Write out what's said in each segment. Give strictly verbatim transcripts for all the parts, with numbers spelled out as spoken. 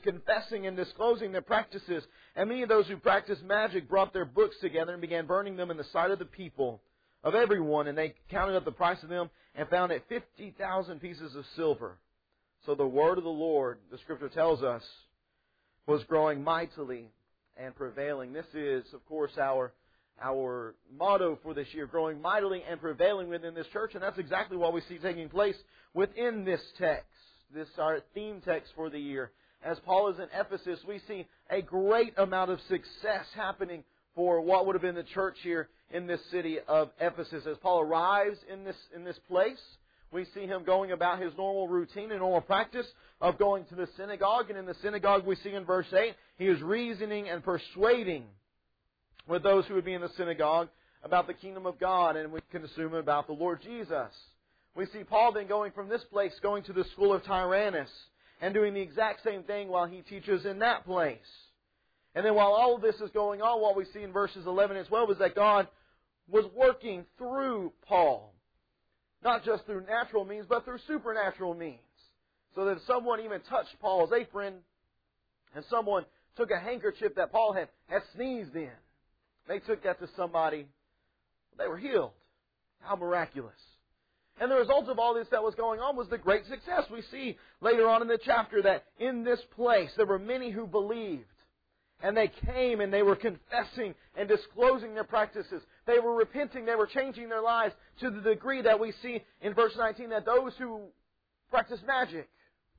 confessing and disclosing their practices. And many of those who practiced magic brought their books together and began burning them in the sight of the people, of everyone. And they counted up the price of them and found it fifty thousand pieces of silver. So the word of the Lord, the Scripture tells us, was growing mightily and prevailing. This is, of course, our our motto for this year, growing mightily and prevailing within this church. And that's exactly what we see taking place within this text. This is our theme text for the year. As Paul is in Ephesus, we see a great amount of success happening for what would have been the church here in this city of Ephesus. As Paul arrives in this in this place, we see him going about his normal routine and normal practice of going to the synagogue. And in the synagogue, we see in verse eight, he is reasoning and persuading with those who would be in the synagogue about the kingdom of God, and we can assume about the Lord Jesus. We see Paul then going from this place, going to the school of Tyrannus, and doing the exact same thing while he teaches in that place. And then while all of this is going on, what we see in verses eleven and twelve is that God was working through Paul. Not just through natural means, but through supernatural means. So that if someone even touched Paul's apron, and someone took a handkerchief that Paul had, had sneezed in, they took that to somebody, they were healed. How miraculous. And the result of all this that was going on was the great success. We see later on in the chapter that in this place there were many who believed. And they came and they were confessing and disclosing their practices. They were repenting, they were changing their lives to the degree that we see in verse nineteen that those who practice magic,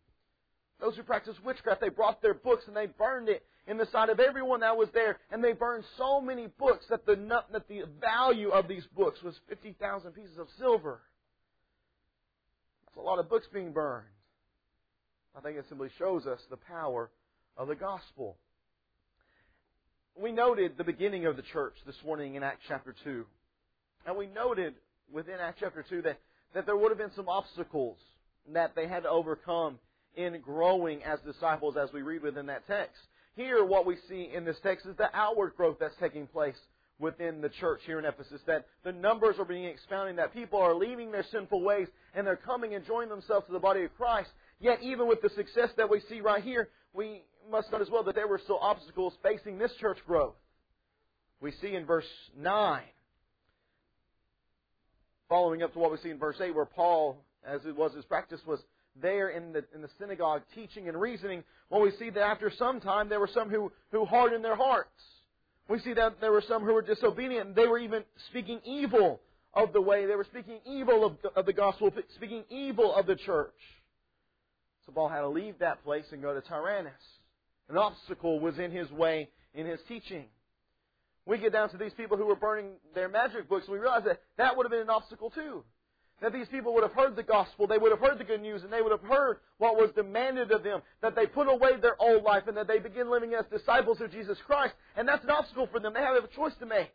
those who practice witchcraft, they brought their books and they burned it in the sight of everyone that was there. And they burned so many books that the that the value of these books was fifty thousand pieces of silver. That's a lot of books being burned. I think it simply shows us the power of the gospel. We noted the beginning of the church this morning in Acts chapter two. And we noted within Acts chapter two that, that there would have been some obstacles that they had to overcome in growing as disciples as we read within that text. Here what we see in this text is the outward growth that's taking place within the church here in Ephesus. That the numbers are being expounded, that people are leaving their sinful ways and they're coming and joining themselves to the body of Christ. Yet even with the success that we see right here, we must note as well that there were still obstacles facing this church growth. We see in verse nine, following up to what we see in verse eight, where Paul, as it was his practice, was there in the in the synagogue teaching and reasoning. Well, we see that after some time there were some who, who hardened their hearts. We see that there were some who were disobedient, and they were even speaking evil of the way. They were speaking evil of the, of the gospel, speaking evil of the church. So Paul had to leave that place and go to Tyrannus. An obstacle was in his way in his teaching. We get down to these people who were burning their magic books, and we realize that that would have been an obstacle too. That these people would have heard the gospel, they would have heard the good news, and they would have heard what was demanded of them, that they put away their old life and that they begin living as disciples of Jesus Christ. And that's an obstacle for them. They have a choice to make.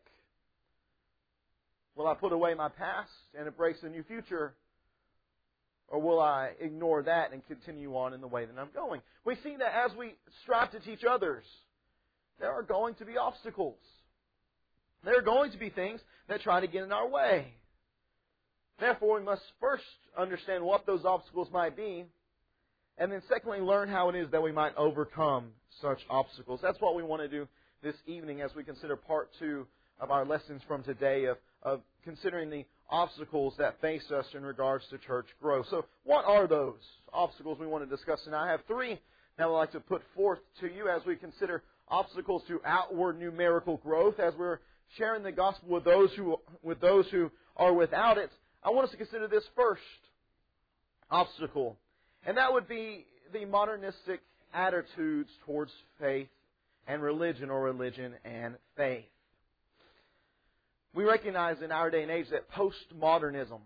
Will I put away my past and embrace a new future? Or will I ignore that and continue on in the way that I'm going? We see that as we strive to teach others, there are going to be obstacles. There are going to be things that try to get in our way. Therefore, we must first understand what those obstacles might be, and then secondly, learn how it is that we might overcome such obstacles. That's what we want to do this evening as we consider part two of our lessons from today of, of considering the obstacles that face us in regards to church growth. So what are those obstacles we want to discuss? And I have three that I'd like to put forth to you as we consider obstacles to outward numerical growth, as we're sharing the gospel with those who with those who are without it. I want us to consider this first obstacle, and that would be the modernistic attitudes towards faith and religion, or religion and faith. We recognize in our day and age that postmodernism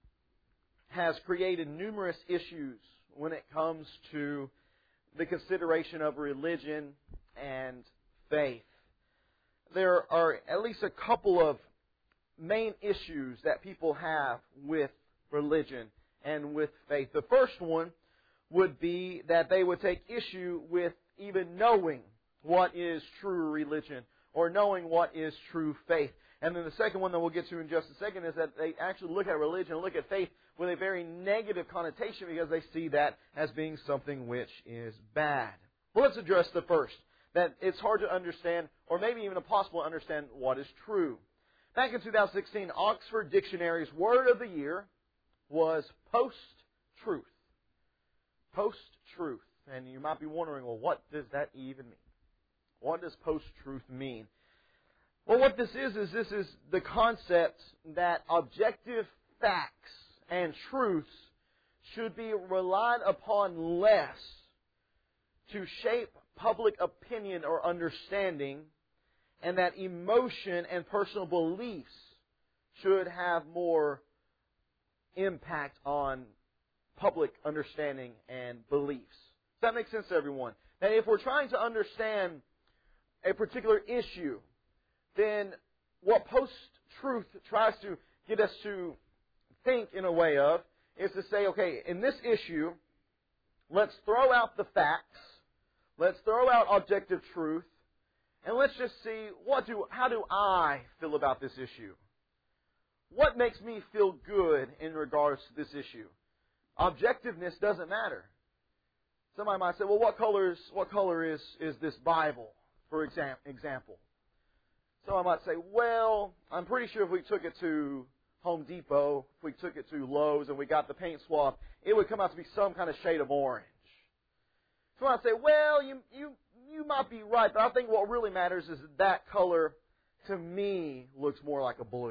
has created numerous issues when it comes to the consideration of religion and faith. There are at least a couple of main issues that people have with religion and with faith. The first one would be that they would take issue with even knowing what is true religion or knowing what is true faith. And then the second one that we'll get to in just a second is that they actually look at religion and look at faith with a very negative connotation because they see that as being something which is bad. Well, let's address the first, that it's hard to understand, or maybe even impossible to understand what is true. Back in two thousand sixteen, Oxford Dictionary's word of the year was post-truth. Post-truth. And you might be wondering, well, what does that even mean? What does post-truth mean? Well, what this is, is this is the concept that objective facts and truths should be relied upon less to shape public opinion or understanding, and that emotion and personal beliefs should have more impact on public understanding and beliefs. Does that make sense to everyone? That if we're trying to understand a particular issue, then what post-truth tries to get us to think in a way of is to say, okay, in this issue, let's throw out the facts, let's throw out objective truth, and let's just see what do how do I feel about this issue? What makes me feel good in regards to this issue? Objectiveness doesn't matter. Somebody might say, well, what colors what color is, is this Bible, for exam, example? Someone might say, well, I'm pretty sure if we took it to Home Depot, if we took it to Lowe's and we got the paint swab, it would come out to be some kind of shade of orange. Someone might say, well, you you you might be right, but I think what really matters is that, that color, to me, looks more like a blue.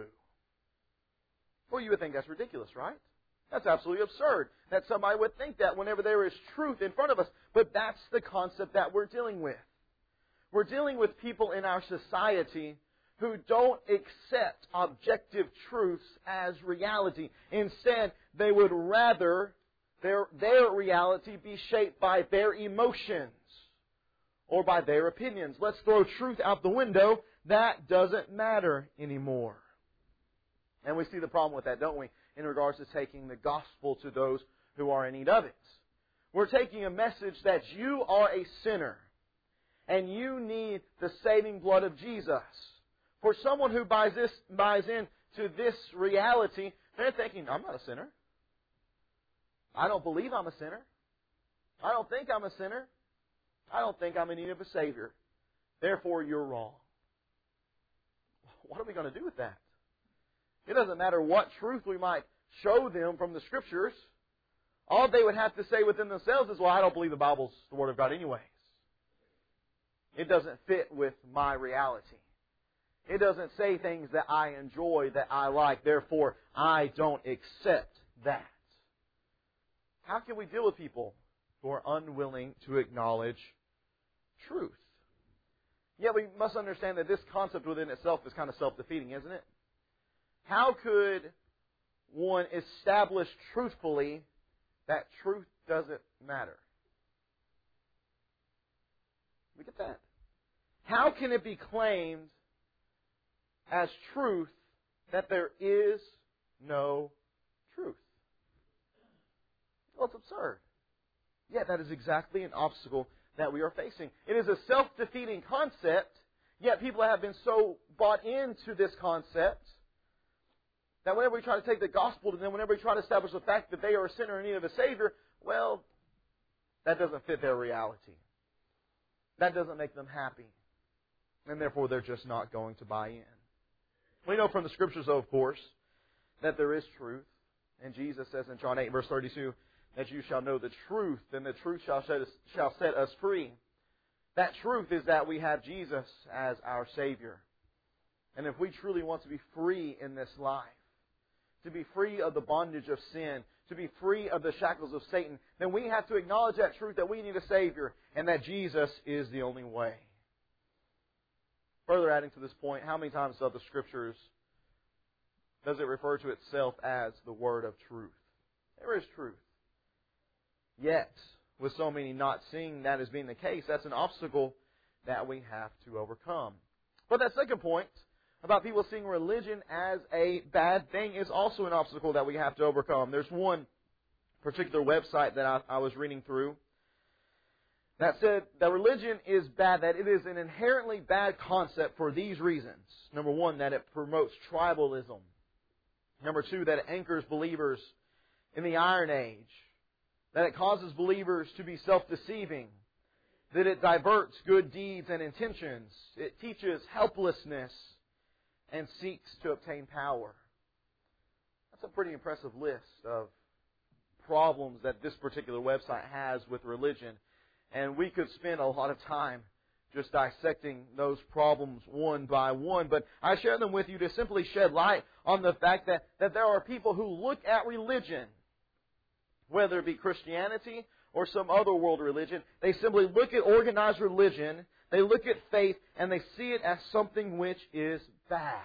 Well, you would think that's ridiculous, right? That's absolutely absurd that somebody would think that whenever there is truth in front of us. But that's the concept that we're dealing with. We're dealing with people in our society who don't accept objective truths as reality. Instead, they would rather their, their reality be shaped by their emotions or by their opinions. Let's throw truth out the window. That doesn't matter anymore. And we see the problem with that, don't we, in regards to taking the gospel to those who are in need of it. We're taking a message that you are a sinner and you need the saving blood of Jesus. For someone who buys this, buys into this reality, they're thinking, I'm not a sinner. I don't believe I'm a sinner. I don't think I'm a sinner. I don't think I'm in need of a Savior. Therefore, you're wrong. What are we going to do with that? It doesn't matter what truth we might show them from the Scriptures. All they would have to say within themselves is, well, I don't believe the Bible's the Word of God anyways. It doesn't fit with my reality. It doesn't say things that I enjoy, that I like. Therefore, I don't accept that. How can we deal with people who are unwilling to acknowledge truth? Yet we must understand that this concept within itself is kind of self-defeating, isn't it? How could one establish truthfully that truth doesn't matter? Look at that. How can it be claimed as truth that there is no truth? Well, it's absurd. Yet that is exactly an obstacle that we are facing. It is a self-defeating concept, yet people have been so bought into this concept that whenever we try to take the gospel to them, whenever we try to establish the fact that they are a sinner in need of a Savior, well, that doesn't fit their reality. That doesn't make them happy. And therefore, they're just not going to buy in. We know from the Scriptures, though, of course, that there is truth. And Jesus says in John eight, verse thirty-two, that you shall know the truth, and the truth shall set us, shall set us free. That truth is that we have Jesus as our Savior. And if we truly want to be free in this life, to be free of the bondage of sin, to be free of the shackles of Satan, then we have to acknowledge that truth that we need a Savior and that Jesus is the only way. Further adding to this point, how many times of the Scriptures does it refer to itself as the word of truth? There is truth. Yet, with so many not seeing that as being the case, that's an obstacle that we have to overcome. But that second point, about people seeing religion as a bad thing, is also an obstacle that we have to overcome. There's one particular website that I, I was reading through that said that religion is bad, that it is an inherently bad concept for these reasons. Number one, that it promotes tribalism. Number two, that it anchors believers in the Iron Age. That it causes believers to be self-deceiving. that it diverts good deeds and intentions. It teaches helplessness and seeks to obtain power. That's a pretty impressive list of problems that this particular website has with religion. And we could spend a lot of time just dissecting those problems one by one. But I share them with you to simply shed light on the fact that, that there are people who look at religion, whether it be Christianity or some other world religion. They simply look at organized religion, they look at faith, and they see it as something which is bad.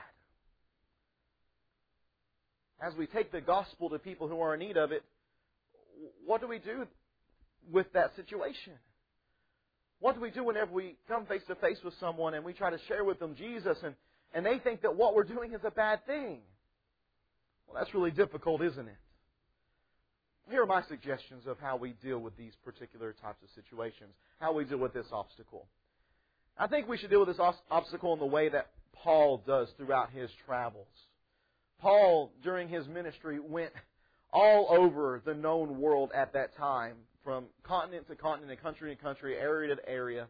As we take the gospel to people who are in need of it, what do we do with that situation? What do we do whenever we come face to face with someone and we try to share with them Jesus and, and they think that what we're doing is a bad thing? Well, that's really difficult, isn't it? Here are my suggestions of how we deal with these particular types of situations, how we deal with this obstacle. I think we should deal with this obstacle in the way that Paul does throughout his travels. Paul, during his ministry, went all over the known world at that time, from continent to continent and country to country, area to area.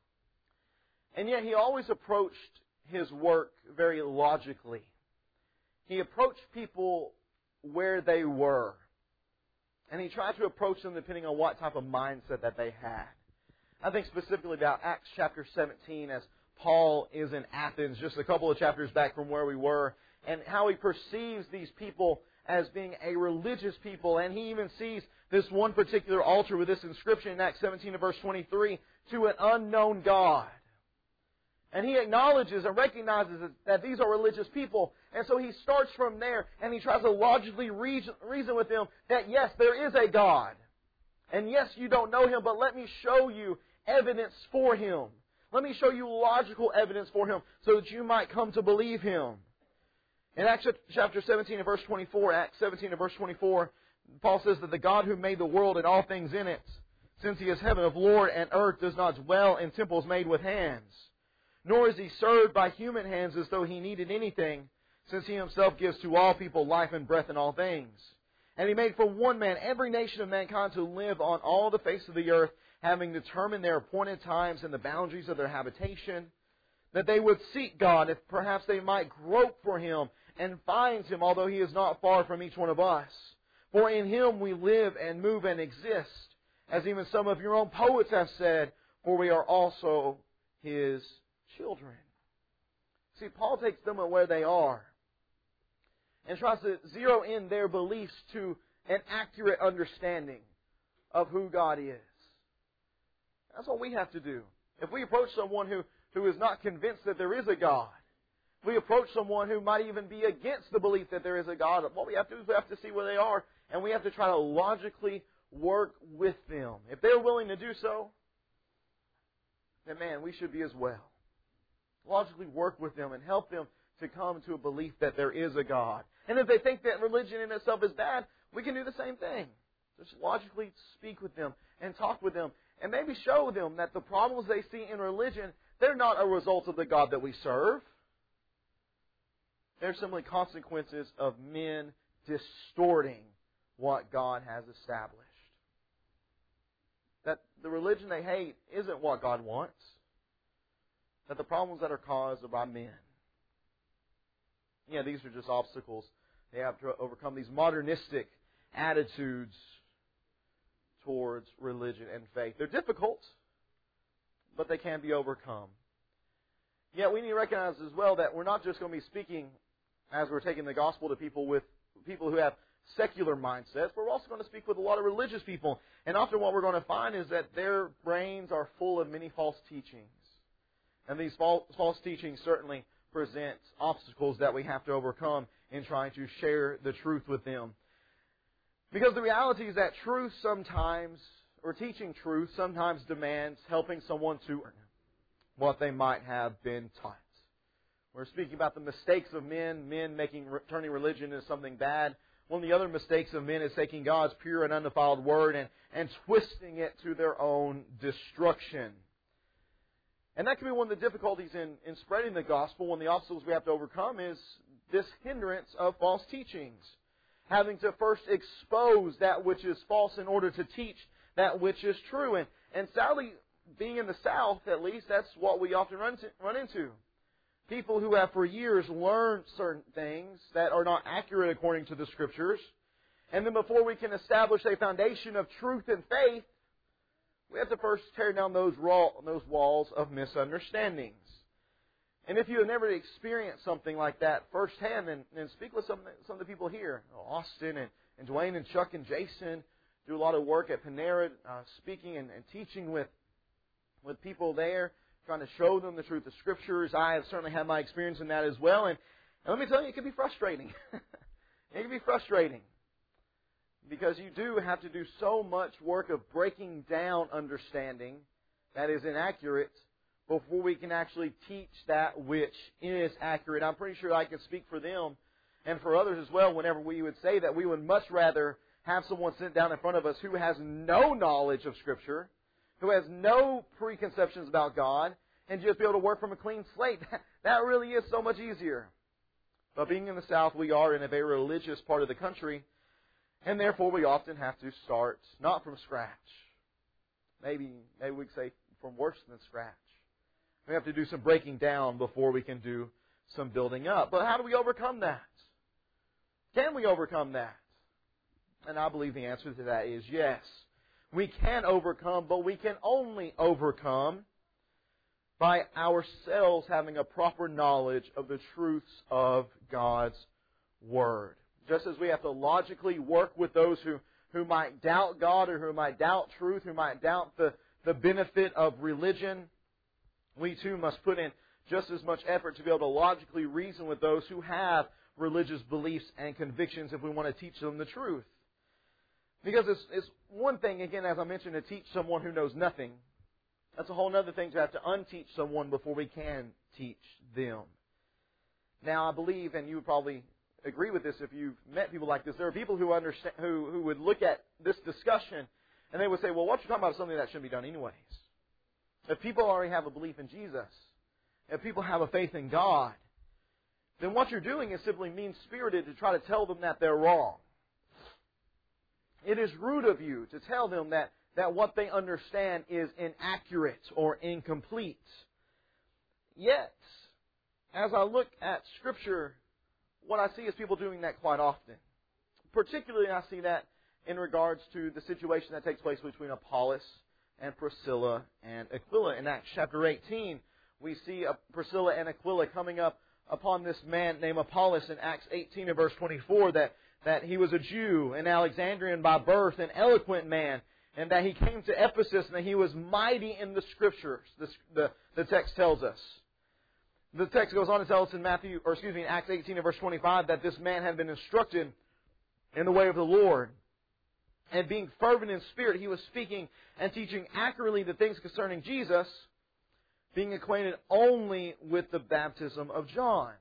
And yet he always approached his work very logically. He approached people where they were. And he tried to approach them depending on what type of mindset that they had. I think specifically about Acts chapter seventeen as Paul is in Athens, just a couple of chapters back from where we were, and how he perceives these people as being a religious people. And he even sees this one particular altar with this inscription in Acts seventeen and verse twenty-three, to an unknown God. And he acknowledges and recognizes that these are religious people. And so he starts from there and he tries to logically reason with them that yes, there is a God. And yes, you don't know Him, but let me show you evidence for Him. Let me show you logical evidence for Him so that you might come to believe Him. In Acts chapter seventeen and verse twenty-four, Acts seventeen and verse twenty-four, Paul says that the God who made the world and all things in it, since He is heaven of Lord and earth, does not dwell in temples made with hands. Nor is He served by human hands as though He needed anything, since He Himself gives to all people life and breath in all things. And He made for one man every nation of mankind to live on all the face of the earth, having determined their appointed times and the boundaries of their habitation, that they would seek God, if perhaps they might grope for Him and find Him, although He is not far from each one of us. For in Him we live and move and exist, as even some of your own poets have said, for we are also His children. See, Paul takes them at where they are and tries to zero in their beliefs to an accurate understanding of who God is. That's what we have to do. If we approach someone who, who is not convinced that there is a God, if we approach someone who might even be against the belief that there is a God, what we have to do is we have to see where they are, and we have to try to logically work with them. If they're willing to do so, then man, we should be as well. Logically work with them and help them to come to a belief that there is a God. And if they think that religion in itself is bad, we can do the same thing. Just logically speak with them and talk with them and maybe show them that the problems they see in religion, they're not a result of the God that we serve. They're simply consequences of men distorting what God has established. That the religion they hate isn't what God wants. That the problems that are caused are by men. Yeah, these are just obstacles they have to overcome. These modernistic attitudes towards religion and faith. They're difficult, but they can be overcome. Yet we need to recognize as well that we're not just going to be speaking as we're taking the gospel to people with people who have secular mindsets, but we're also going to speak with a lot of religious people. And often what we're going to find is that their brains are full of many false teachings. And these false, false teachings certainly present obstacles that we have to overcome in trying to share the truth with them. Because the reality is that truth sometimes, or teaching truth, sometimes demands helping someone to earn what they might have been taught. We're speaking about the mistakes of men, men making turning religion into something bad. One of the other mistakes of men is taking God's pure and undefiled word and, and twisting it to their own destruction. And that can be one of the difficulties in, in spreading the gospel. One of the obstacles we have to overcome is this hindrance of false teachings. Having to first expose that which is false in order to teach that which is true. And, and sadly, being in the South, at least, that's what we often run, to, run into. People who have for years learned certain things that are not accurate according to the Scriptures. And then before we can establish a foundation of truth and faith, we have to first tear down those, raw, those walls of misunderstandings. And if you have never experienced something like that firsthand, then, then speak with some, some of the people here. Austin and, and Dwayne and Chuck and Jason do a lot of work at Panera, uh, speaking and, and teaching with, with people there, trying to show them the truth of Scriptures. I have certainly had my experience in that as well. And, and let me tell you, it can be frustrating. It can be frustrating. Because you do have to do so much work of breaking down understanding that is inaccurate before we can actually teach that which is accurate. I'm pretty sure I can speak for them and for others as well whenever we would say that we would much rather have someone sit down in front of us who has no knowledge of Scripture, who has no preconceptions about God, and just be able to work from a clean slate. That really is so much easier. But being in the South, we are in a very religious part of the country, and therefore we often have to start not from scratch. Maybe, maybe we could say from worse than scratch. We have to do some breaking down before we can do some building up. But how do we overcome that? Can we overcome that? And I believe the answer to that is yes. We can overcome, but we can only overcome by ourselves having a proper knowledge of the truths of God's Word. Just as we have to logically work with those who, who might doubt God or who might doubt truth, who might doubt the, the benefit of religion, we too must put in just as much effort to be able to logically reason with those who have religious beliefs and convictions if we want to teach them the truth. Because it's, it's one thing, again, as I mentioned, to teach someone who knows nothing. That's a whole other thing to have to unteach someone before we can teach them. Now, I believe, and you would probably agree with this if you've met people like this, there are people who understand, who, who would look at this discussion and they would say, well, what you're talking about is something that shouldn't be done anyways. If people already have a belief in Jesus, if people have a faith in God, then what you're doing is simply mean-spirited to try to tell them that they're wrong. It is rude of you to tell them that, that what they understand is inaccurate or incomplete. Yet, as I look at Scripture, what I see is people doing that quite often. Particularly, I see that in regards to the situation that takes place between Apollos and Priscilla and Aquila. In Acts chapter eighteen, we see Priscilla and Aquila coming up upon this man named Apollos in Acts eighteen and verse twenty-four, that, that he was a Jew, an Alexandrian by birth, an eloquent man, and that he came to Ephesus and that he was mighty in the Scriptures, the, the, the text tells us. The text goes on to tell us in Matthew, or excuse me, in Acts eighteen and verse twenty-five, that this man had been instructed in the way of the Lord. And being fervent in spirit, he was speaking and teaching accurately the things concerning Jesus, being acquainted only with the baptism of John.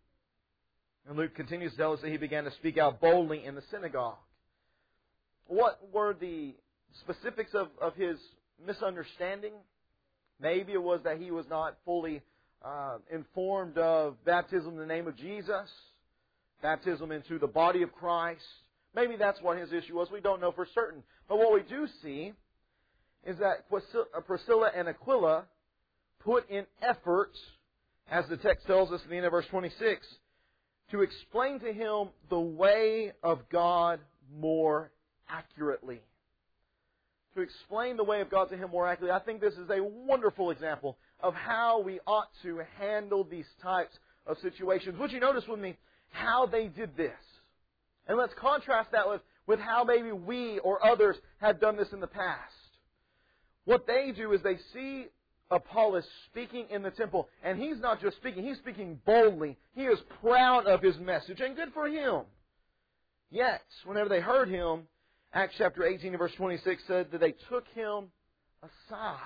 And Luke continues to tell us that he began to speak out boldly in the synagogue. What were the specifics of, of his misunderstanding? Maybe it was that he was not fully uh, informed of baptism in the name of Jesus, baptism into the body of Christ. Maybe that's what his issue was. We don't know for certain. But what we do see is that Priscilla and Aquila put in effort, as the text tells us in the end of verse twenty-six, to explain to him the way of God more accurately. To explain the way of God to him more accurately. I think this is a wonderful example of how we ought to handle these types of situations. Would you notice with me how they did this? And let's contrast that with, with how maybe we or others have done this in the past. What they do is they see Apollos speaking in the temple, and he's not just speaking, he's speaking boldly. He is proud of his message, and good for him. Yet, whenever they heard him, Acts chapter eighteen and verse twenty-six said that they took him aside.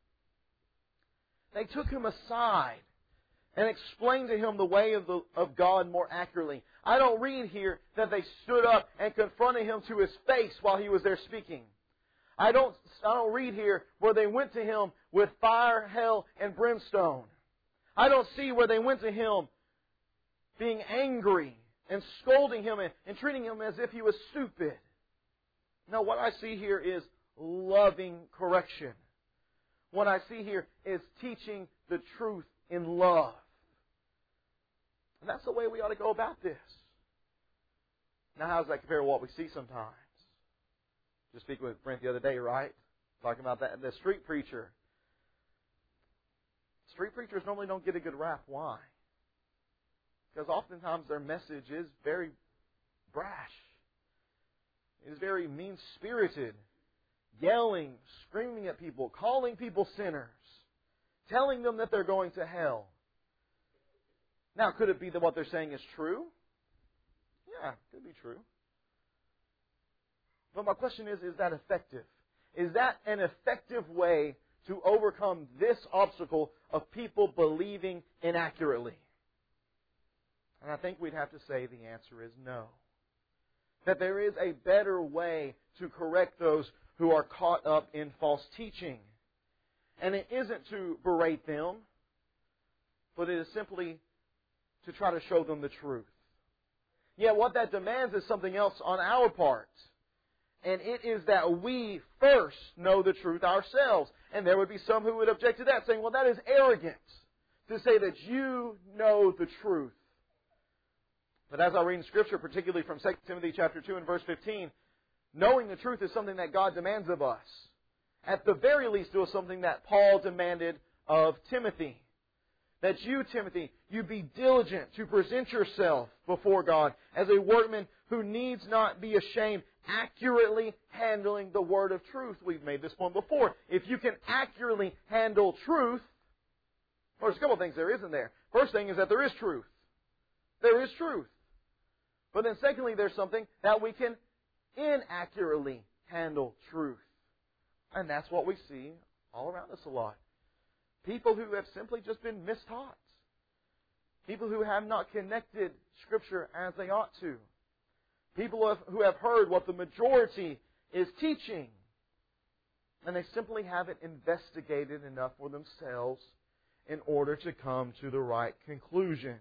They took him aside and explained to him the way of, the, of God more accurately. I don't read here that they stood up and confronted him to his face while he was there speaking. I don't, I don't read here where they went to him with fire, hell, and brimstone. I don't see where they went to him being angry and scolding him and, and treating him as if he was stupid. No, what I see here is loving correction. what I see here is teaching the truth in love. And that's the way we ought to go about this. Now, how does that compare to what we see sometimes? Just speaking with Brent the other day, right? Talking about that, the street preacher. Street preachers normally don't get a good rap. Why? Because oftentimes their message is very brash. It is very mean-spirited. Yelling, screaming at people, calling people sinners, telling them that they're going to hell. Now, could it be that what they're saying is true? Yeah, it could be true. But my question is, is that effective? Is that an effective way to overcome this obstacle of people believing inaccurately? And I think we'd have to say the answer is no. That there is a better way to correct those who are caught up in false teaching. And it isn't to berate them, but it is simply to try to show them the truth. Yet what that demands is something else on our part. And it is that we first know the truth ourselves. And there would be some who would object to that, saying, well, that is arrogant to say that you know the truth. But as I read in Scripture, particularly from Second Timothy chapter two and verse fifteen, knowing the truth is something that God demands of us. At the very least, it was something that Paul demanded of Timothy. That you, Timothy, you be diligent to present yourself before God as a workman who needs not be ashamed, accurately handling the word of truth. We've made this point before. If you can accurately handle truth, well, there's a couple of things there isn't there. First thing is that there is truth. There is truth. But then secondly, there's something that we can inaccurately handle truth. And that's what we see all around us a lot. People who have simply just been mistaught. People who have not connected Scripture as they ought to. People who have heard what the majority is teaching. And they simply haven't investigated enough for themselves in order to come to the right conclusions.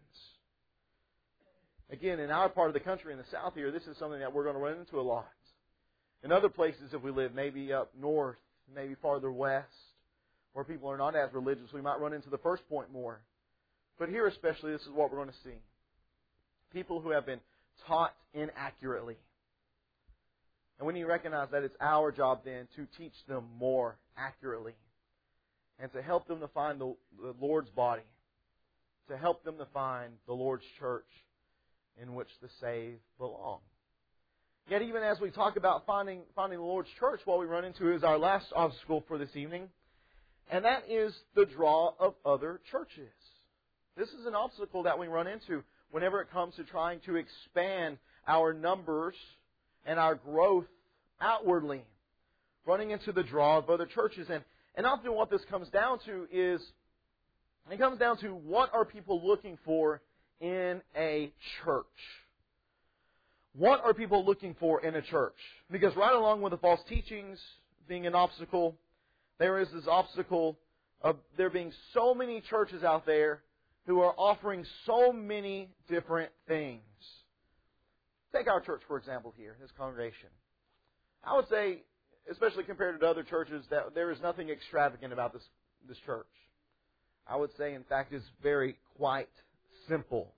Again, in our part of the country, in the South here, this is something that we're going to run into a lot. In other places, if we live, maybe up north, maybe farther west, where people are not as religious, we might run into the first point more. But here especially, this is what we're going to see. People who have been taught inaccurately. And we need to recognize that it's our job then to teach them more accurately. And to help them to find the, the Lord's body. To help them to find the Lord's church in which the saved belong. Yet even as we talk about finding, finding the Lord's church, what we run into is our last obstacle for this evening. And that is the draw of other churches. This is an obstacle that we run into whenever it comes to trying to expand our numbers and our growth outwardly. Running into the draw of other churches. And, and often what this comes down to is, it comes down to what are people looking for in a church. What are people looking for in a church? Because right along with the false teachings being an obstacle, there is this obstacle of there being so many churches out there who are offering so many different things. Take our church, for example, here, this congregation. I would say, especially compared to other churches, that there is nothing extravagant about this, this church. I would say, in fact, it's very quite simple.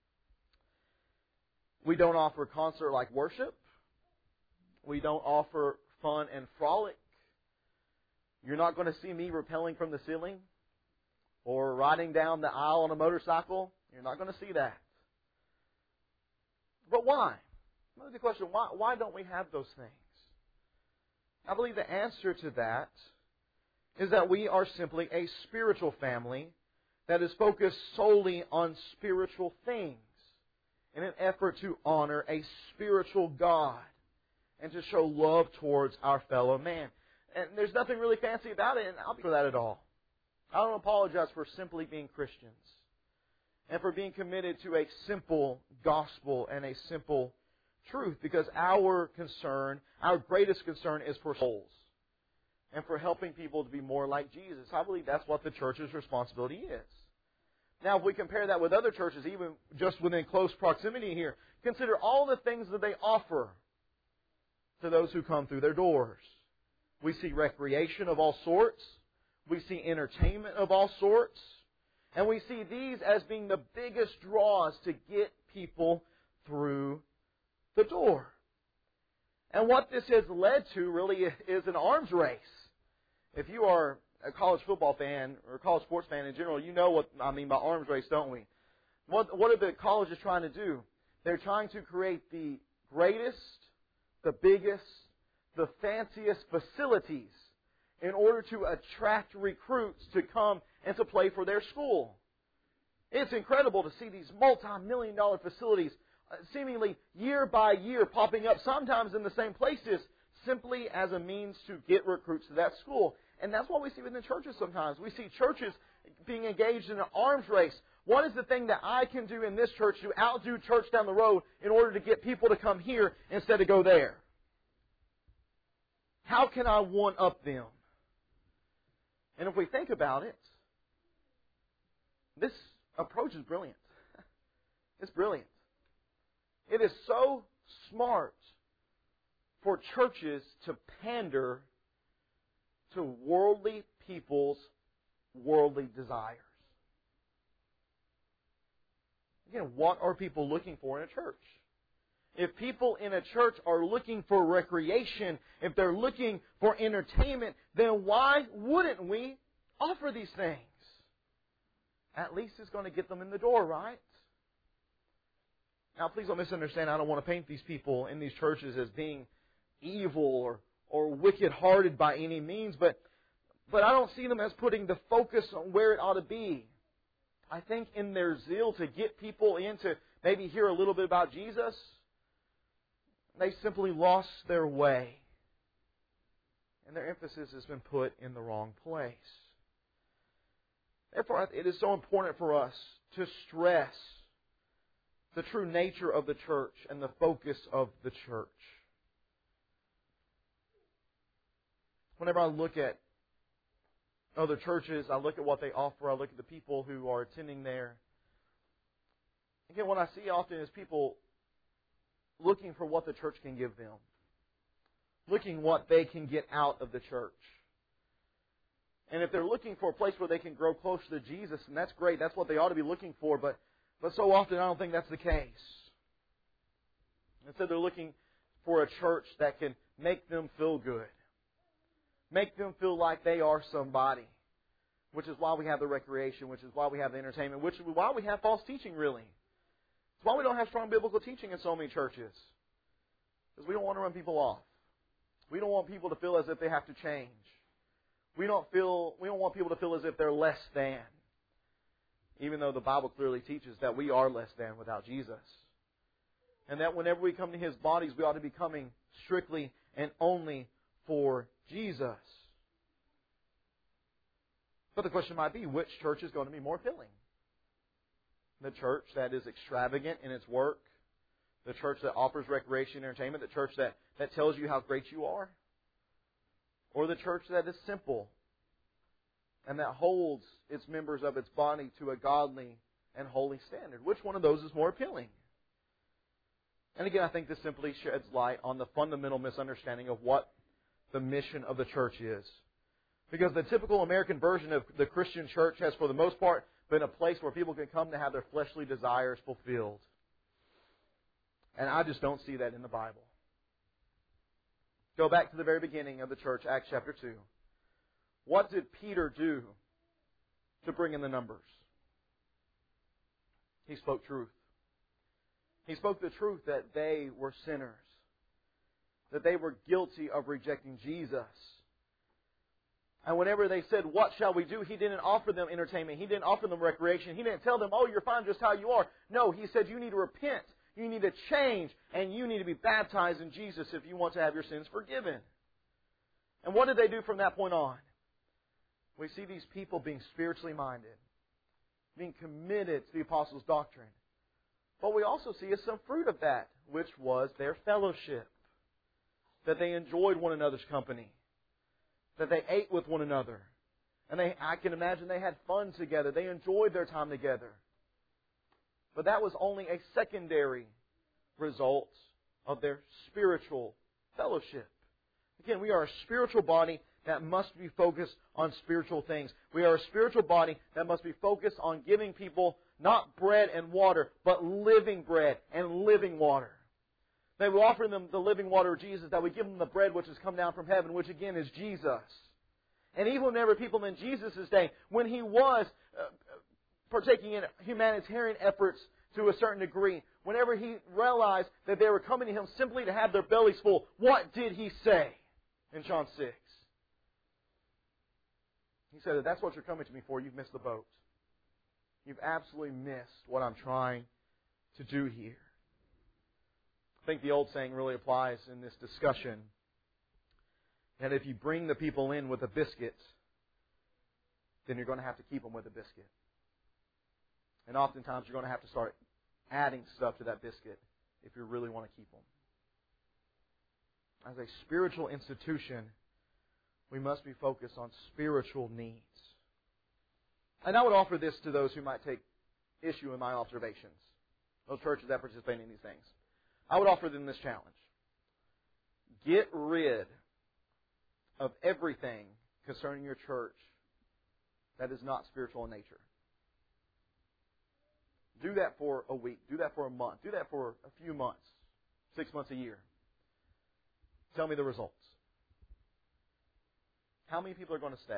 We don't offer concert-like worship. We don't offer fun and frolic. You're not going to see me rappelling from the ceiling or riding down the aisle on a motorcycle. You're not going to see that. But why? That's the question. Why, why don't we have those things? I believe the answer to that is that we are simply a spiritual family that is focused solely on spiritual things in an effort to honor a spiritual God and to show love towards our fellow man. And there's nothing really fancy about it, and I'll be for that at all. I don't apologize for simply being Christians and for being committed to a simple gospel and a simple truth, because our concern, our greatest concern is for souls and for helping people to be more like Jesus. I believe that's what the church's responsibility is. Now, if we compare that with other churches, even just within close proximity here, consider all the things that they offer to those who come through their doors. We see recreation of all sorts. We see entertainment of all sorts. And we see these as being the biggest draws to get people through the door. And what this has led to really is an arms race. If you are a college football fan or a college sports fan in general, you know what I mean by arms race, don't we? What, what are the colleges trying to do? They're trying to create the greatest, the biggest, the fanciest facilities in order to attract recruits to come and to play for their school. It's incredible to see these multi-million dollar facilities seemingly year by year popping up, sometimes in the same places, simply as a means to get recruits to that school. And that's what we see within churches sometimes. We see churches being engaged in an arms race. What is the thing that I can do in this church to outdo church down the road in order to get people to come here instead of go there? How can I one-up them? And if we think about it, this approach is brilliant. It's brilliant. It is so smart for churches to pander to worldly people's worldly desires. Again, what are people looking for in a church? If people in a church are looking for recreation, if they're looking for entertainment, then why wouldn't we offer these things? At least it's going to get them in the door, right? Now, please don't misunderstand. I don't want to paint these people in these churches as being evil or, or wicked-hearted by any means, but, but I don't see them as putting the focus on where it ought to be. I think in their zeal to get people in to maybe hear a little bit about Jesus, they simply lost their way. And their emphasis has been put in the wrong place. Therefore, it is so important for us to stress the true nature of the church and the focus of the church. Whenever I look at other churches, I look at what they offer, I look at the people who are attending there. Again, what I see often is people looking for what the church can give them. Looking what they can get out of the church. And if they're looking for a place where they can grow closer to Jesus, and that's great, that's what they ought to be looking for, but, but so often I don't think that's the case. Instead, they're looking for a church that can make them feel good. Make them feel like they are somebody. Which is why we have the recreation, which is why we have the entertainment, which is why we have false teaching, really. It's why we don't have strong biblical teaching in so many churches. Because we don't want to run people off. We don't want people to feel as if they have to change. We don't feel we don't want people to feel as if they're less than. Even though the Bible clearly teaches that we are less than without Jesus. And that whenever we come to His bodies, we ought to be coming strictly and only for Jesus. But the question might be, which church is going to be more appealing? The church that is extravagant in its work? The church that offers recreation and entertainment? The church that, that tells you how great you are? Or the church that is simple and that holds its members of its body to a godly and holy standard? Which one of those is more appealing? And again, I think this simply sheds light on the fundamental misunderstanding of what the mission of the church is. Because the typical American version of the Christian church has, for the most part, been a place where people can come to have their fleshly desires fulfilled. And I just don't see that in the Bible. Go back to the very beginning of the church, Acts chapter two. What did Peter do to bring in the numbers? He spoke truth. He spoke the truth that they were sinners. That they were guilty of rejecting Jesus. And whenever they said, what shall we do? He didn't offer them entertainment. He didn't offer them recreation. He didn't tell them, oh, you're fine just how you are. No, He said, you need to repent. You need to change. And you need to be baptized in Jesus if you want to have your sins forgiven. And what did they do from that point on? We see these people being spiritually minded. Being committed to the apostles' doctrine. What we also see is some fruit of that, which was their fellowship. That they enjoyed one another's company. That they ate with one another. And they, I can imagine they had fun together. They enjoyed their time together. But that was only a secondary result of their spiritual fellowship. Again, we are a spiritual body that must be focused on spiritual things. We are a spiritual body that must be focused on giving people not bread and water, but living bread and living water. That we offer them the living water of Jesus, that we give them the bread which has come down from heaven, which again is Jesus. And even whenever people in Jesus' day, when He was uh, partaking in humanitarian efforts to a certain degree, whenever He realized that they were coming to Him simply to have their bellies full, what did He say in John six? He said, if that's what you're coming to me for, you've missed the boat. You've absolutely missed what I'm trying to do here. I think the old saying really applies in this discussion. And if you bring the people in with a biscuit, then you're going to have to keep them with a biscuit. And oftentimes you're going to have to start adding stuff to that biscuit if you really want to keep them. As a spiritual institution, we must be focused on spiritual needs. And I would offer this to those who might take issue in my observations, those churches that participate in these things. I would offer them this challenge. Get rid of everything concerning your church that is not spiritual in nature. Do that for a week. Do that for a month. Do that for a few months. Six months, a year. Tell me the results. How many people are going to stay?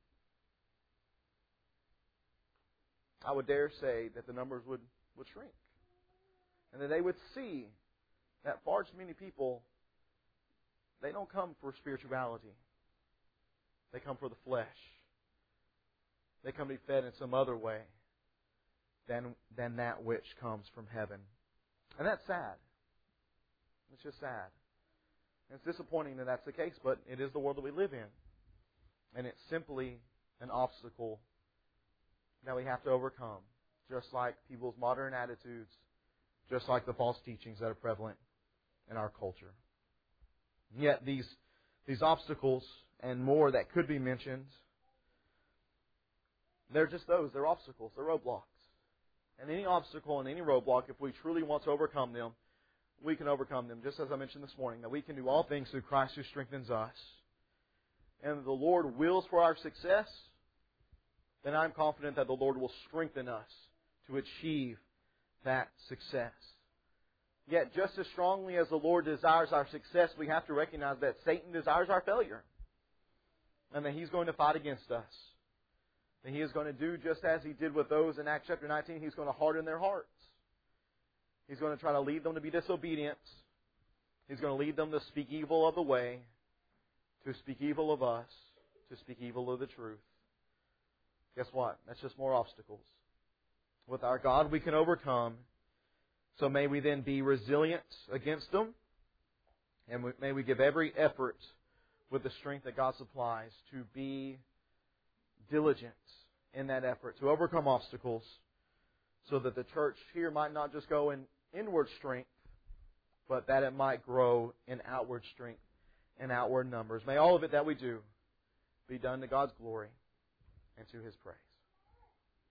I would dare say that the numbers would, would shrink. And that they would see that far too many people, they don't come for spirituality. They come for the flesh. They come to be fed in some other way than, than that which comes from heaven. And that's sad. It's just sad. And it's disappointing that that's the case, but it is the world that we live in. And it's simply an obstacle that we have to overcome, just like people's modern attitudes, just like the false teachings that are prevalent in our culture. And yet these, these obstacles and more that could be mentioned, they're just those. They're obstacles. They're roadblocks. And any obstacle and any roadblock, if we truly want to overcome them, we can overcome them, just as I mentioned this morning, that we can do all things through Christ who strengthens us. And the Lord wills for our success, then I'm confident that the Lord will strengthen us to achieve that success. Yet just as strongly as the Lord desires our success, we have to recognize that Satan desires our failure. And that he's going to fight against us. And he is going to do just as he did with those in Acts chapter nineteen. He's going to harden their hearts. He's going to try to lead them to be disobedient. He's going to lead them to speak evil of the way, to speak evil of us, to speak evil of the truth. Guess what? That's just more obstacles. With our God we can overcome. So may we then be resilient against them. And may we give every effort with the strength that God supplies to be diligent in that effort, to overcome obstacles, so that the church here might not just go in inward strength, but that it might grow in outward strength and outward numbers. May all of it that we do be done to God's glory and to His praise.